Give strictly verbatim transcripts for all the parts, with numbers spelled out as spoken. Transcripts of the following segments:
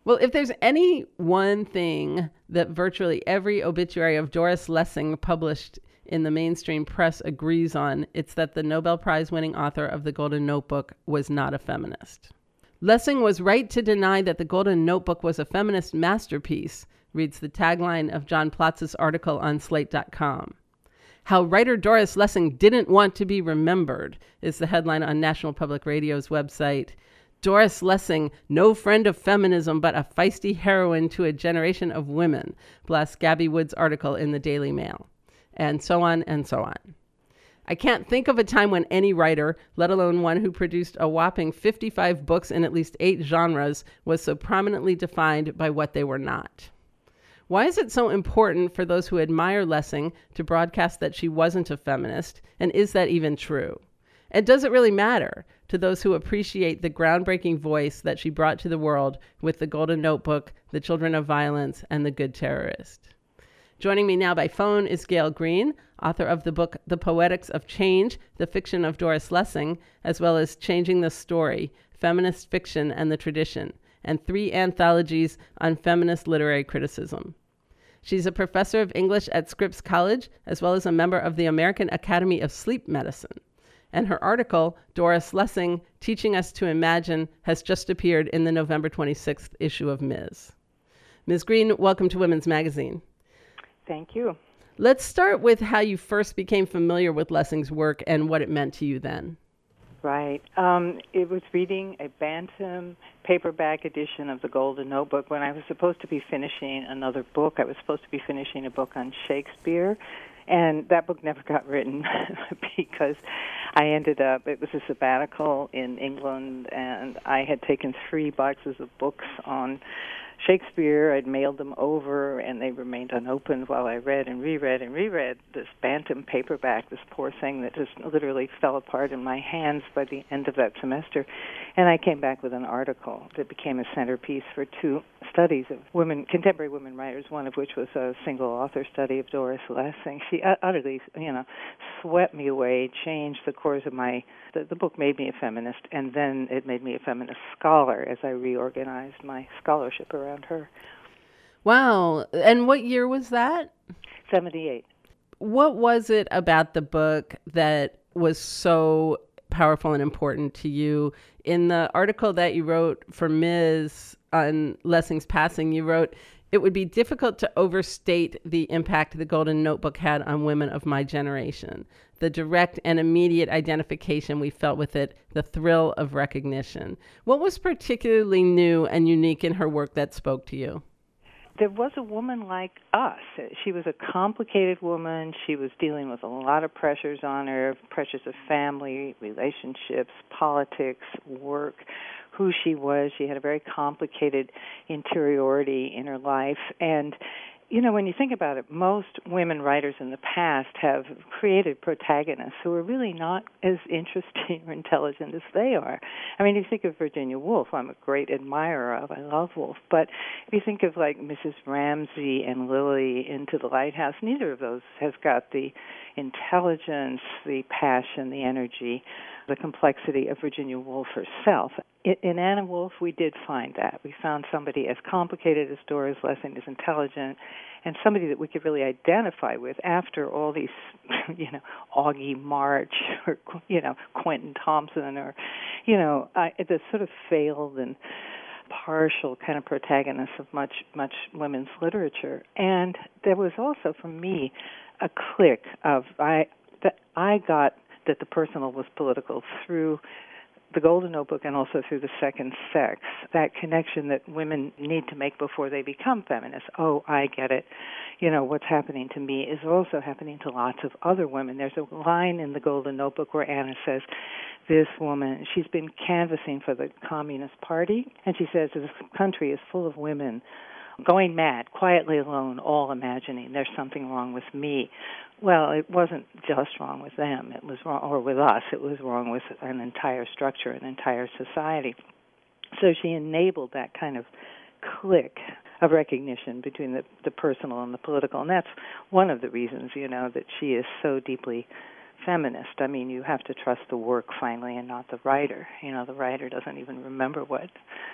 Well, if there's any one thing that virtually every obituary of Doris Lessing published in the mainstream press agrees on, it's that the Nobel Prize winning author of The Golden Notebook was not a feminist. Lessing was right to deny that The Golden Notebook was a feminist masterpiece, reads the tagline of John Plotz's article on slate dot com. How writer Doris Lessing didn't want to be remembered is the headline on National Public Radio's website. Doris Lessing, no friend of feminism, but a feisty heroine to a generation of women, blasts Gabby Wood's article in the Daily Mail. And so on and so on. I can't think of a time when any writer, let alone one who produced a whopping fifty-five books in at least eight genres, was so prominently defined by what they were not. Why is it so important for those who admire Lessing to broadcast that she wasn't a feminist? And is that even true? And does it really matter to those who appreciate the groundbreaking voice that she brought to the world with The Golden Notebook, The Children of Violence, and The Good Terrorist? Joining me now by phone is Gail Green, author of the book The Poetics of Change, the fiction of Doris Lessing, as well as Changing the Story, Feminist Fiction and the Tradition, and three anthologies on feminist literary criticism. She's a professor of English at Scripps College, as well as a member of the American Academy of Sleep Medicine. And her article, Doris Lessing, Teaching Us to Imagine, has just appeared in the November twenty-sixth issue of Miz Miz Green, welcome to Women's Magazine. Thank you. Let's start with how you first became familiar with Lessing's work and what it meant to you then. Right. Um, it was reading a Bantam paperback edition of The Golden Notebook when I was supposed to be finishing another book. I was supposed to be finishing a book on Shakespeare, and that book never got written because I ended up, it was a sabbatical in England, and I had taken three boxes of books on Shakespeare. I'd mailed them over, and they remained unopened while I read and reread and reread this Bantam paperback, this poor thing that just literally fell apart in my hands by the end of that semester. And I came back with an article that became a centerpiece for two studies of women, contemporary women writers, one of which was a single-author study of Doris Lessing. She utterly, you know, swept me away, changed the course of my, the, the book made me a feminist, and then it made me a feminist scholar as I reorganized my scholarship around her. Wow. And what year was that? seventy-eight. What was it about the book that was so powerful and important to you? In the article that you wrote for Miz on Lessing's passing, you wrote, "It would be difficult to overstate the impact the Golden Notebook had on women of my generation. The direct and immediate identification we felt with it, the thrill of recognition." What was particularly new and unique in her work that spoke to you? There was a woman like us. She was a complicated woman. She was dealing with a lot of pressures on her, pressures of family, relationships, politics, work, who she was. She had a very complicated interiority in her life. And, you know, when you think about it, most women writers in the past have created protagonists who are really not as interesting or intelligent as they are. I mean, you think of Virginia Woolf, I'm a great admirer of. I love Woolf. But if you think of, like, Missus Ramsay and Lily into the Lighthouse, neither of those has got the intelligence, the passion, the energy, the complexity of Virginia Woolf herself. In Anna Wolfe, we did find that. We found somebody as complicated as Doris Lessing, as intelligent, and somebody that we could really identify with after all these, you know, Augie March or, you know, Quentin Thompson or, you know, uh, the sort of failed and partial kind of protagonists of much, much women's literature. And there was also, for me, a click of, I, that I got that the personal was political through The Golden Notebook and also through The Second Sex, that connection that women need to make before they become feminists. Oh, I get it. You know, what's happening to me is also happening to lots of other women. There's a line in The Golden Notebook where Anna says, this woman, she's been canvassing for the Communist Party, and she says, this country is full of women going mad, quietly alone, all imagining there's something wrong with me. Well, it wasn't just wrong with them, it was wrong, or with us, it was wrong with an entire structure, an entire society. So she enabled that kind of click of recognition between the, the personal and the political, and that's one of the reasons, you know, that she is so deeply feminist. I mean, you have to trust the work finally and not the writer. You know, the writer doesn't even remember what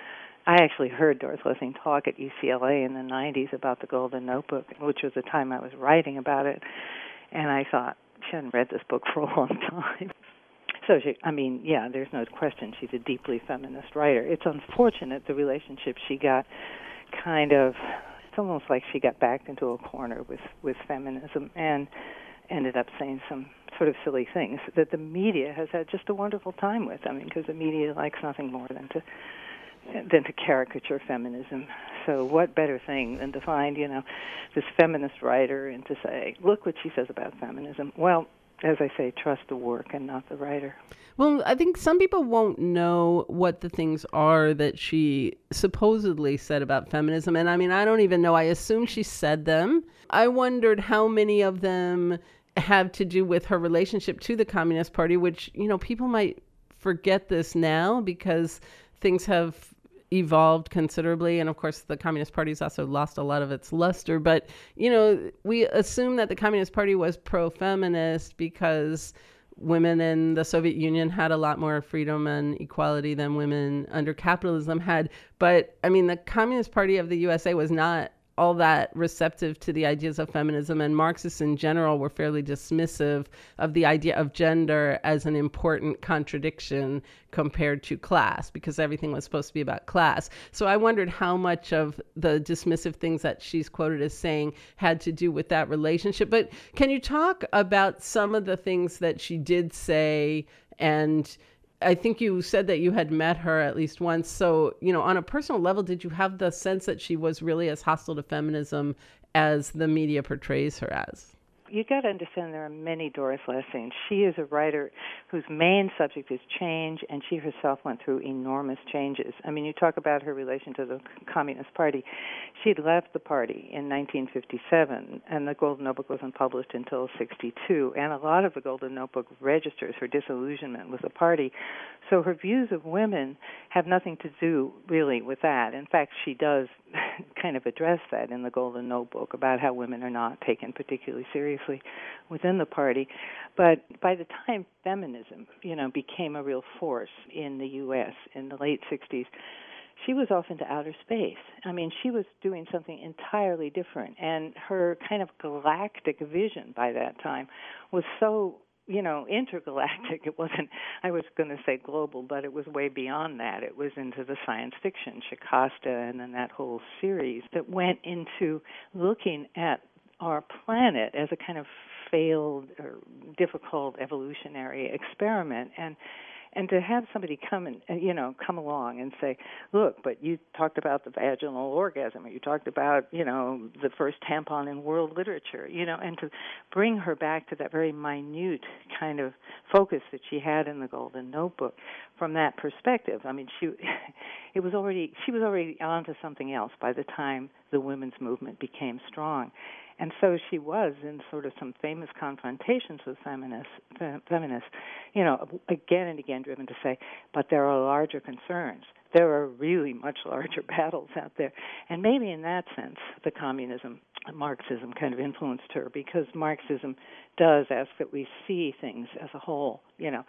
I actually heard Doris Lessing talk at U C L A in the nineties about the Golden Notebook, which was the time I was writing about it, and I thought, she hadn't read this book for a long time. So, she, I mean, yeah, there's no question she's a deeply feminist writer. It's unfortunate the relationship she got kind of, it's almost like she got backed into a corner with, with feminism and ended up saying some sort of silly things that the media has had just a wonderful time with. I mean, because the media likes nothing more than to than to caricature feminism. So what better thing than to find, you know, this feminist writer and to say, look what she says about feminism. Well, as I say, trust the work and not the writer. Well, I think some people won't know what the things are that she supposedly said about feminism. And I mean, I don't even know. I assume she said them. I wondered how many of them have to do with her relationship to the Communist Party, which, you know, people might forget this now because things have evolved considerably. And of course, the Communist Party's also lost a lot of its luster. But, you know, we assume that the Communist Party was pro-feminist because women in the Soviet Union had a lot more freedom and equality than women under capitalism had. But, I mean, the Communist Party of the U S A was not all that receptive to the ideas of feminism, and Marxists in general were fairly dismissive of the idea of gender as an important contradiction compared to class, because everything was supposed to be about class. So I wondered how much of the dismissive things that she's quoted as saying had to do with that relationship. But can you talk about some of the things that she did say? And I think you said that you had met her at least once. So, you know, on a personal level, did you have the sense that she was really as hostile to feminism as the media portrays her as? You got to understand there are many Doris Lessings. She is a writer whose main subject is change, and she herself went through enormous changes. I mean, you talk about her relation to the Communist Party. She had left the party in nineteen fifty-seven, and the Golden Notebook wasn't published until sixty-two, and a lot of the Golden Notebook registers her disillusionment with the party. So her views of women have nothing to do really with that. In fact, she does kind of address that in the Golden Notebook about how women are not taken particularly seriously within the party. But by the time feminism, you know, became a real force in the U S in the late sixties, she was off into outer space. I mean, she was doing something entirely different, and her kind of galactic vision by that time was so, you know, intergalactic. It wasn't, I was going to say global, but it was way beyond that. It was into the science fiction, Shikasta, and then that whole series that went into looking at our planet as a kind of failed or difficult evolutionary experiment. And And to have somebody come and, you know, come along and say, look, but you talked about the vaginal orgasm, or you talked about, you know, the first tampon in world literature, you know, and to bring her back to that very minute kind of focus that she had in the Golden Notebook from that perspective. I mean, she, it was already, she was already onto something else by the time the women's movement became strong. And so she was in sort of some famous confrontations with feminists, feminists, you know, again and again driven to say, but there are larger concerns. There are really much larger battles out there. And maybe in that sense, the communism, Marxism kind of influenced her, because Marxism does ask that we see things as a whole, you know.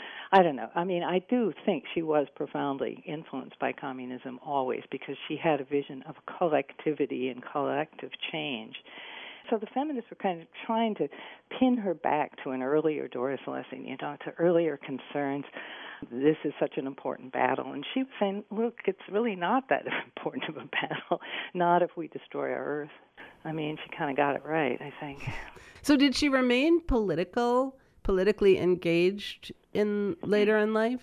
I don't know. I mean, I do think she was profoundly influenced by communism always, because she had a vision of collectivity and collective change. So the feminists were kind of trying to pin her back to an earlier Doris Lessing, you know, to earlier concerns. This is such an important battle. And she was saying, look, it's really not that important of a battle, not if we destroy our Earth. I mean, she kind of got it right, I think. So did she remain political, politically engaged in later in life?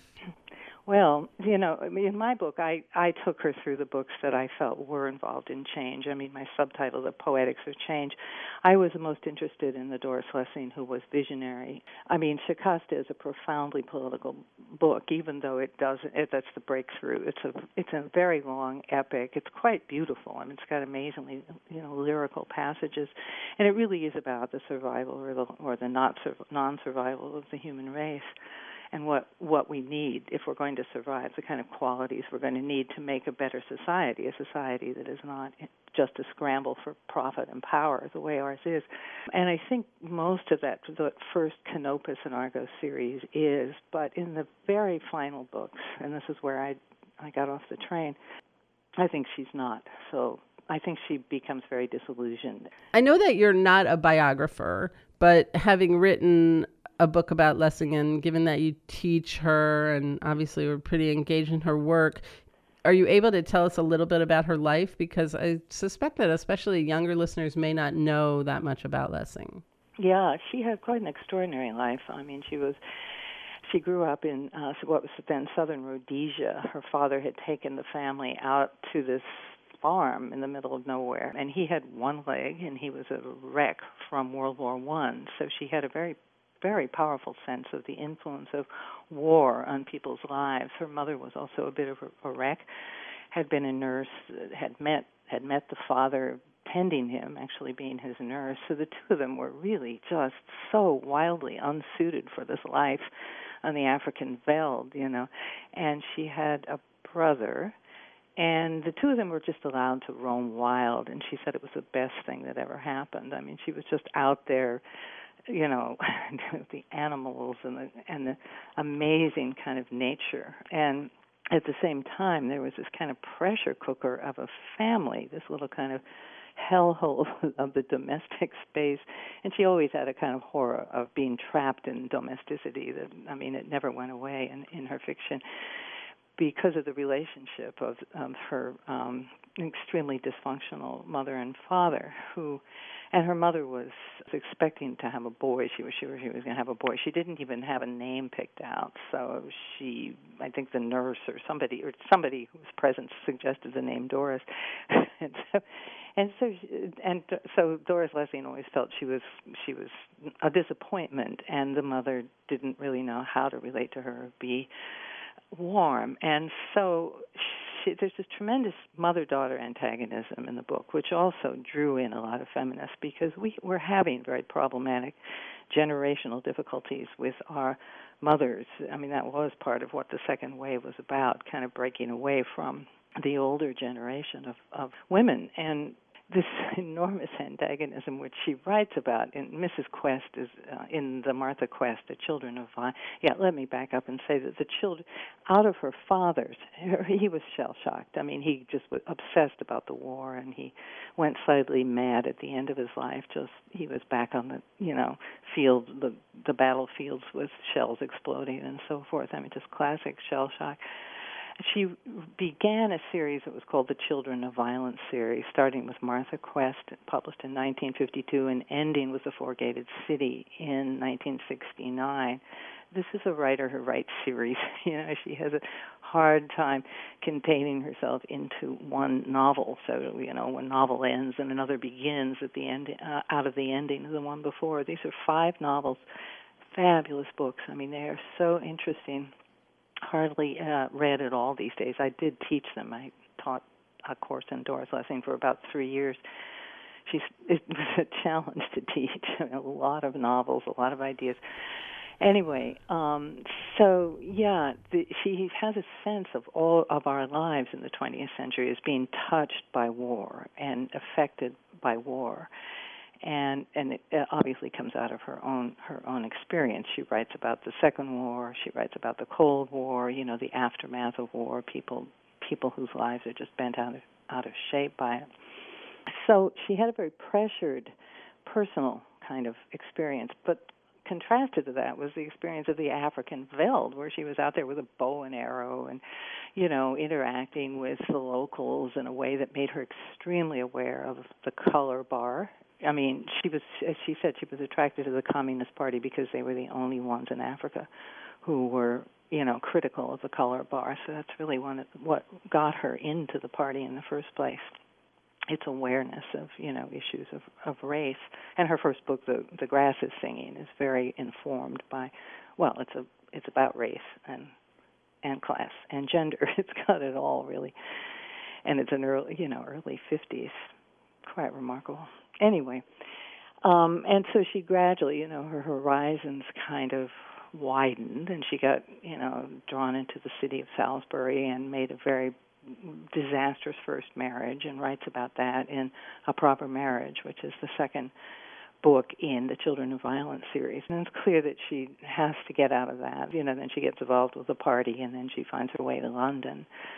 Well, you know, I mean, in my book, I, I took her through the books that I felt were involved in change. I mean, my subtitle, The Poetics of Change. I was most interested in the Doris Lessing who was visionary. I mean, Shikasta is a profoundly political book, even though it doesn't, it, that's the breakthrough. It's a it's a very long epic. It's quite beautiful. I mean, it's got amazingly, you know, lyrical passages. And it really is about the survival or the, or the not non-survival of the human race, and what, what we need if we're going to survive, the kind of qualities we're going to need to make a better society, a society that is not just a scramble for profit and power the way ours is. And I think most of that, the first Canopus and Argos series is, but in the very final books, and this is where I, I got off the train, I think she's not. So I think she becomes very disillusioned. I know that you're not a biographer, but having written a book about Lessing, given that you teach her and obviously were pretty engaged in her work, are you able to tell us a little bit about her life? Because I suspect that especially younger listeners may not know that much about Lessing. Yeah, she had quite an extraordinary life. I mean, she was she grew up in uh, what was then southern Rhodesia. Her father had taken the family out to this farm in the middle of nowhere, and he had one leg, and he was a wreck from World War One. So she had a very, very powerful sense of the influence of war on people's lives. Her mother was also a bit of a, a wreck, had been a nurse, had met had met the father tending him, actually being his nurse. So the two of them were really just so wildly unsuited for this life on the African veld, you know. And she had a brother, and the two of them were just allowed to roam wild, and she said it was the best thing that ever happened. I mean, she was just out there, you know, the animals and the and the amazing kind of nature. And at the same time, there was this kind of pressure cooker of a family, this little kind of hellhole of the domestic space. And she always had a kind of horror of being trapped in domesticity that, I mean, it never went away in, in her fiction because of the relationship of, of her um, extremely dysfunctional mother and father, who, and her mother was expecting to have a boy. She was sure she was going to have a boy. She didn't even have a name picked out. So she, I think the nurse or somebody, or somebody who was present suggested the name Doris. and so, and so, and so Doris Lessing always felt she was she was a disappointment, and the mother didn't really know how to relate to her or be warm. And so she, there's this tremendous mother-daughter antagonism in the book, which also drew in a lot of feminists, because we were having very problematic generational difficulties with our mothers. I mean, that was part of what the second wave was about, kind of breaking away from the older generation of, of women. And this enormous antagonism, which she writes about in Missus Quest, is uh, in the Martha Quest, The Children of Violence. Yeah, let me back up and say that the children, out of her father's, he was shell-shocked. I mean, he just was obsessed about the war, and he went slightly mad at the end of his life. Just he was back on the, you know, field, the the battlefields with shells exploding and so forth. I mean, just classic shell-shock. She began a series that was called the Children of Violence series, starting with Martha Quest, published in nineteen fifty-two, and ending with The Four-Gated City in nineteen sixty-nine. This is a writer who writes series. You know, she has a hard time containing herself into one novel. So, you know, one novel ends and another begins at the end, uh, out of the ending of the one before. These are five novels, fabulous books. I mean, they are so interesting. Hardly uh, read at all these days. I did teach them. I taught a course in Doris Lessing for about three years. She's, it was a challenge to teach. I mean, a lot of novels, a lot of ideas. Anyway, um, so yeah, the, she has a sense of all of our lives in the twentieth century as being touched by war and affected by war. And and it obviously comes out of her own her own experience. She writes about the Second War. She writes about the Cold War. You know, the aftermath of war. People people whose lives are just bent out of out of shape by it. So she had a very pressured, personal kind of experience. But contrasted to that was the experience of the African veld, where she was out there with a bow and arrow, and you know, interacting with the locals in a way that made her extremely aware of the color bar. I mean, she was, as she said, she was attracted to the Communist Party because they were the only ones in Africa who were, you know, critical of the color bar. So that's really one of what got her into the party in the first place. Its awareness of, you know, issues of, of race. And her first book, The The Grass is Singing, is very informed by, well, it's a it's about race and and class and gender. It's got it all, really. And it's an early, you know, early fifties. Quite remarkable. Anyway, um, and so she gradually, you know, her horizons kind of widened, and she got, you know, drawn into the city of Salisbury and made a very disastrous first marriage, and writes about that in A Proper Marriage, which is the second book in the Children of Violence series. And it's clear that she has to get out of that. You know, then she gets involved with the party, and then she finds her way to London.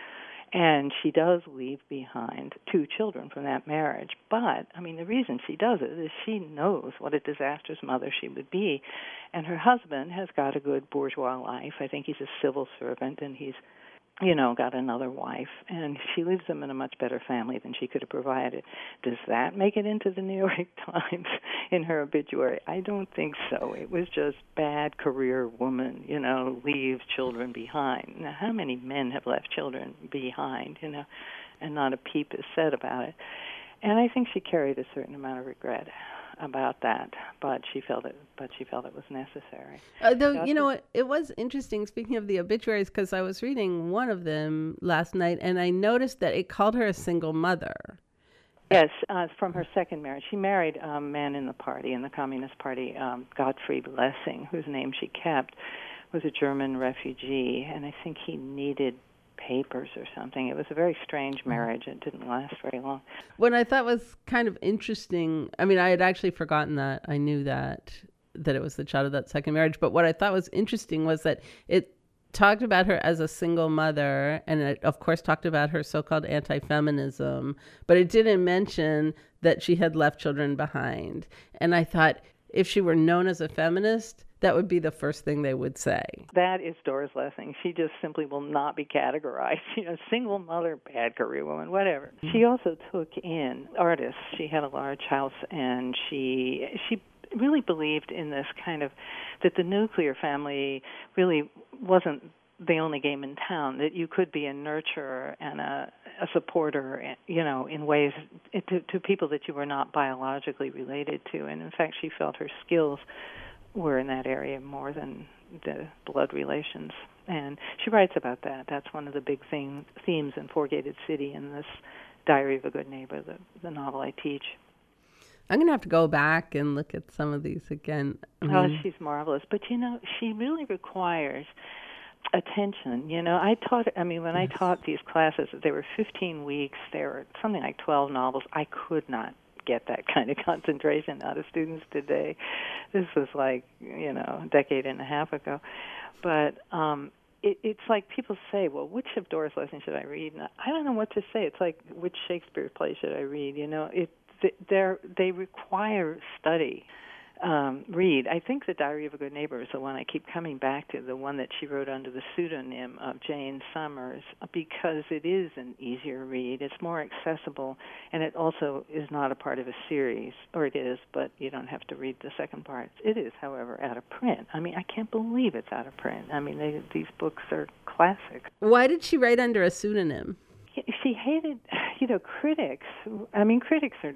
And she does leave behind two children from that marriage. But, I mean, the reason she does it is she knows what a disastrous mother she would be. And her husband has got a good bourgeois life. I think he's a civil servant, and he's, you know, got another wife. And she leaves him in a much better family than she could have provided. Does that make it into the New York Times in her obituary? I don't think so. It was just bad career woman, you know, leaves children behind. Now, how many men have left children behind, you know, and not a peep is said about it? And I think she carried a certain amount of regret about that, but she felt it. But she felt it was necessary. Uh, though That's you know, it, it was interesting. Speaking of the obituaries, because I was reading one of them last night, and I noticed that it called her a single mother. Yes, uh, from her second marriage. She married a man in the party, in the Communist Party, um, Gottfried Lessing, whose name she kept, was a German refugee, and I think he needed papers or something. It was a very strange marriage. It didn't last very long. What I thought was kind of interesting, I mean, I had actually forgotten that. I knew that, that it was the child of that second marriage, but what I thought was interesting was that it talked about her as a single mother, and it, of course, talked about her so-called anti-feminism, but it didn't mention that she had left children behind. And I thought, if she were known as a feminist, that would be the first thing they would say. That is Doris Lessing. She just simply will not be categorized. You know, single mother, bad career woman, whatever. Mm-hmm. She also took in artists. She had a large house, and she she really believed in this kind of, that the nuclear family really wasn't the only game in town, that you could be a nurturer and a, a supporter, you know, in ways to, to people that you were not biologically related to. And in fact, she felt her skills were in that area more than the blood relations. And she writes about that. That's one of the big thing, themes in Four Gated City in this Diary of a Good Neighbor, the, the novel I teach. I'm going to have to go back and look at some of these again. I mean, oh, she's marvelous. But, you know, she really requires attention. You know, I taught, I mean, when yes. I taught these classes, they were fifteen weeks. There were something like twelve novels. I could not get that kind of concentration out of students today. This was like, you know, a decade and a half ago. But um, it, it's like people say, well, which of Doris Lessing should I read? And I don't know what to say. It's like, which Shakespeare play should I read? You know, it they're, they require study. Um, read. I think The Diary of a Good Neighbor is the one I keep coming back to, the one that she wrote under the pseudonym of Jane Summers, because it is an easier read. It's more accessible, and it also is not a part of a series, or it is, but you don't have to read the second part. It is, however, out of print. I mean, I can't believe it's out of print. I mean, they, these books are classic. Why did she write under a pseudonym? She hated, you know, critics. I mean, critics are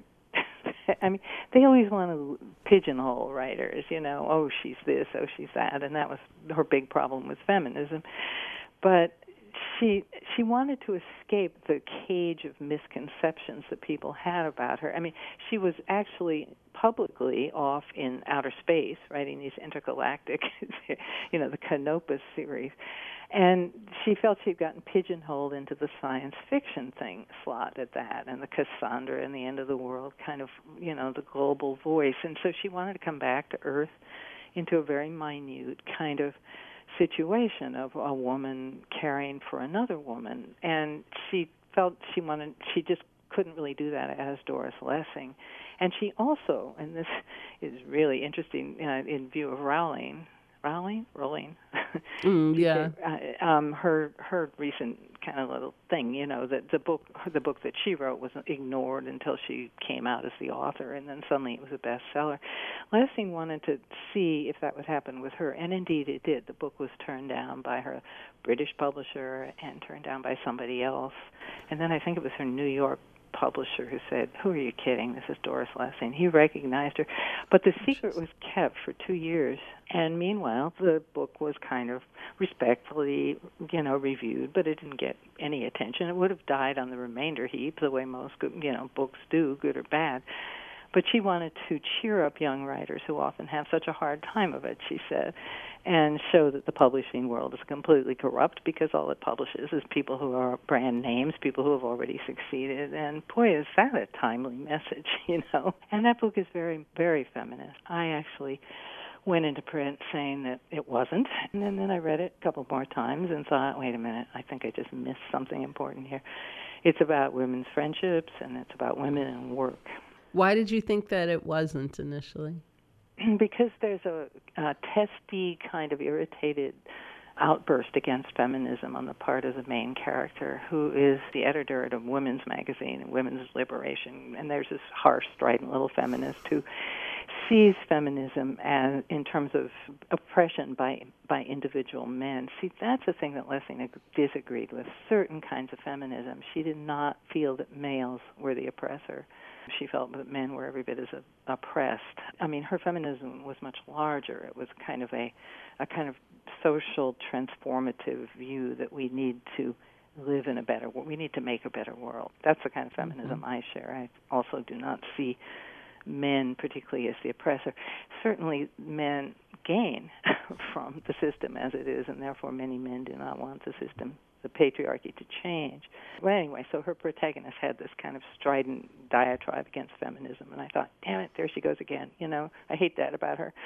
I mean, they always want to pigeonhole writers, you know, oh, she's this, oh, she's that, and that was her big problem with feminism. But she she wanted to escape the cage of misconceptions that people had about her. I mean, she was actually publicly off in outer space writing these intergalactic, you know, the Canopus series. And she felt she'd gotten pigeonholed into the science fiction thing slot at that, and the Cassandra and the end of the world kind of, you know, the global voice. And so she wanted to come back to Earth into a very minute kind of situation of a woman caring for another woman. And she felt she wanted, she just couldn't really do that as Doris Lessing. And she also, and this is really interesting uh, in view of Rowling, Rowling, Rowling. Mm, yeah. uh, um, her her recent kind of little thing, you know, that the book the book that she wrote was ignored until she came out as the author, and then suddenly it was a bestseller. Lessing wanted to see if that would happen with her, and indeed it did. The book was turned down by her British publisher and turned down by somebody else, and then I think it was her New York publisher who said, who are you kidding? This is Doris Lessing. He recognized her. But the secret was kept for two years. And meanwhile, the book was kind of respectfully, you know, reviewed, but it didn't get any attention. It would have died on the remainder heap, the way most, you know, books do, good or bad. But she wanted to cheer up young writers who often have such a hard time of it, she said, and show that the publishing world is completely corrupt because all it publishes is people who are brand names, people who have already succeeded. And boy, is that a timely message, you know. And that book is very, very feminist. I actually went into print saying that it wasn't. And then, then I read it a couple more times and thought, wait a minute, I think I just missed something important here. It's about women's friendships, and it's about women and work. Why did you think that it wasn't initially? Because there's a, a testy, kind of irritated outburst against feminism on the part of the main character, who is the editor at a women's magazine, Women's Liberation. And there's this harsh, strident little feminist who sees feminism as in terms of oppression by by individual men. See, that's the thing that Lessing disagreed with. Certain kinds of feminism. She did not feel that males were the oppressor. She felt that men were every bit as oppressed. I mean, her feminism was much larger. It was kind of a, a kind of social transformative view that we need to live in a better world. We need to make a better world. That's the kind of feminism mm-hmm. I share. I also do not see men particularly as the oppressor. Certainly men gain from the system as it is, and therefore many men do not want the system, the patriarchy, to change. Well, anyway, so her protagonist had this kind of strident diatribe against feminism, and I thought, damn it, there she goes again. You know, I hate that about her.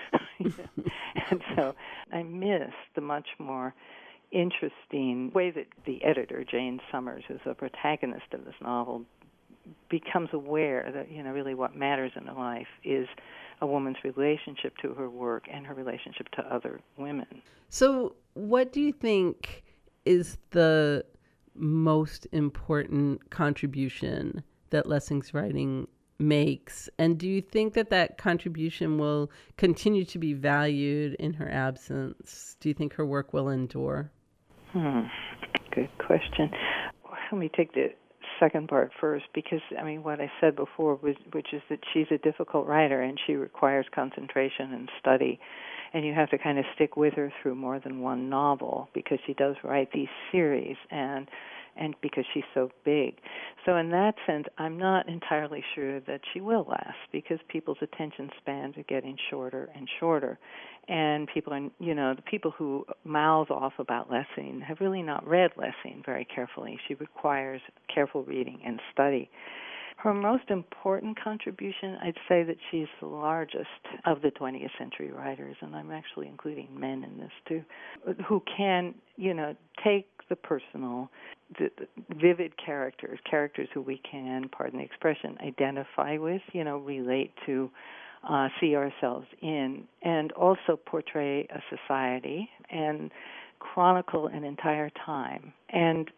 And so I missed the much more interesting way that the editor, Jane Summers, who's the protagonist of this novel, becomes aware that, you know, really what matters in her life is a woman's relationship to her work and her relationship to other women. So what do you think is the most important contribution that Lessing's writing makes? And do you think that that contribution will continue to be valued in her absence? Do you think her work will endure? Hmm. Good question. Let me take the second part first, because, I mean, what I said before was, which is that she's a difficult writer and she requires concentration and study. And you have to kind of stick with her through more than one novel, because she does write these series, and and because she's so big. So in that sense, I'm not entirely sure that she will last, because people's attention spans are getting shorter and shorter. And people are, you know, the people who mouth off about Lessing have really not read Lessing very carefully. She requires careful reading and study. Her most important contribution, I'd say that she's the largest of the twentieth century writers, and I'm actually including men in this too, who can, you know, take the personal, the, the vivid characters, characters who we can, pardon the expression, identify with, you know, relate to, uh, see ourselves in, and also portray a society and chronicle an entire time, and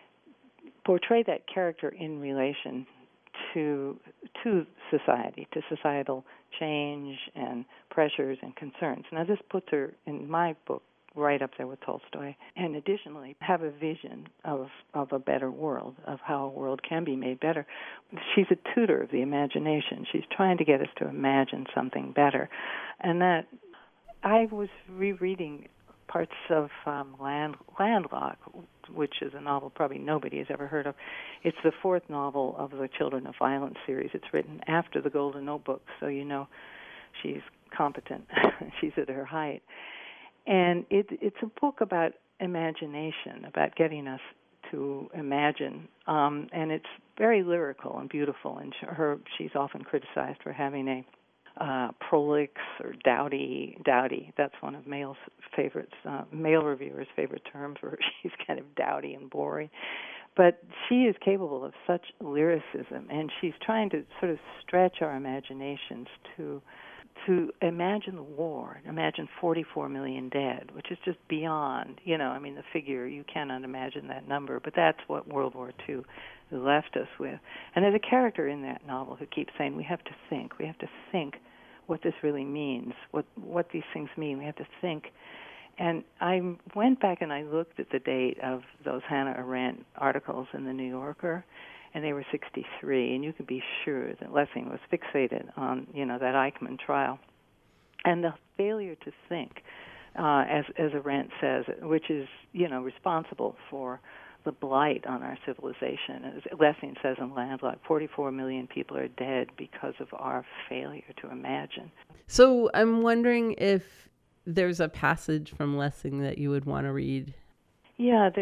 portray that character in relation to to society, to societal change and pressures and concerns. Now, this puts her, in my book, right up there with Tolstoy, and additionally have a vision of, of a better world, of how a world can be made better. She's a tutor of the imagination. She's trying to get us to imagine something better. And that, I was rereading parts of um, Land, Landlock, which is a novel probably nobody has ever heard of. It's the fourth novel of the Children of Violence series. It's written after The Golden Notebook, so you know she's competent. She's at her height. And it, it's a book about imagination, about getting us to imagine. Um, and it's very lyrical and beautiful. And her, she's often criticized for having a Uh, prolix or dowdy, dowdy. That's one of male's favorites, uh, male reviewers' favorite term for her. She's kind of dowdy and boring. But she is capable of such lyricism, and she's trying to sort of stretch our imaginations to to imagine the war, imagine forty-four million dead, which is just beyond, you know, I mean, the figure, you cannot imagine that number, but that's what World War Two left us with. And there's a character in that novel who keeps saying, we have to think, we have to think what this really means, what what these things mean. We have to think. And I went back and I looked at the date of those Hannah Arendt articles in the New Yorker, and they were sixty-three, and you could be sure that Lessing was fixated on, you know, that Eichmann trial. And the failure to think, uh, as, as Arendt says, which is, you know, responsible for the blight on our civilization. As Lessing says in Landlock, forty-four million people are dead because of our failure to imagine. So I'm wondering if there's a passage from Lessing that you would want to read. Yeah, there's a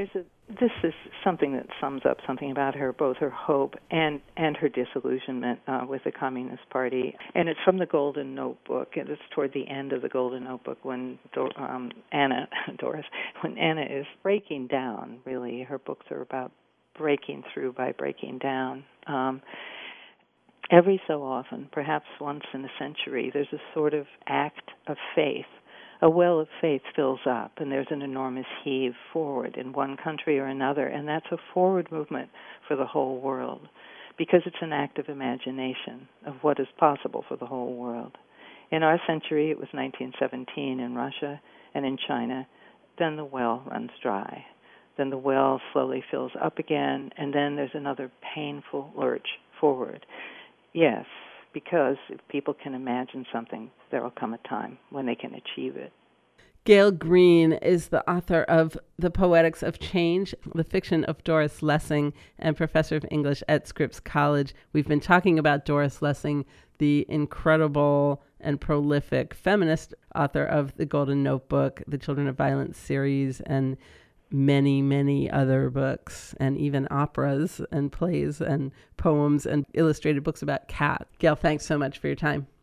this is something that sums up something about her, both her hope and, and her disillusionment uh, with the Communist Party. And it's from the Golden Notebook, and it's toward the end of the Golden Notebook when Dor- um, Anna, Doris, when Anna is breaking down, really. Her books are about breaking through by breaking down. Um, every so often, perhaps once in a century, there's a sort of act of faith. A well of faith fills up, and there's an enormous heave forward in one country or another, and that's a forward movement for the whole world, because it's an act of imagination of what is possible for the whole world. In our century, it was nineteen seventeen in Russia and in China. Then the well runs dry. Then the well slowly fills up again, and then there's another painful lurch forward. Yes, because if people can imagine something, there will come a time when they can achieve it. Gail Green is the author of The Poetics of Change, the fiction of Doris Lessing, and professor of English at Scripps College. We've been talking about Doris Lessing, the incredible and prolific feminist author of The Golden Notebook, the Children of Violence series, and many, many other books, and even operas and plays and poems and illustrated books about cats. Gail, thanks so much for your time.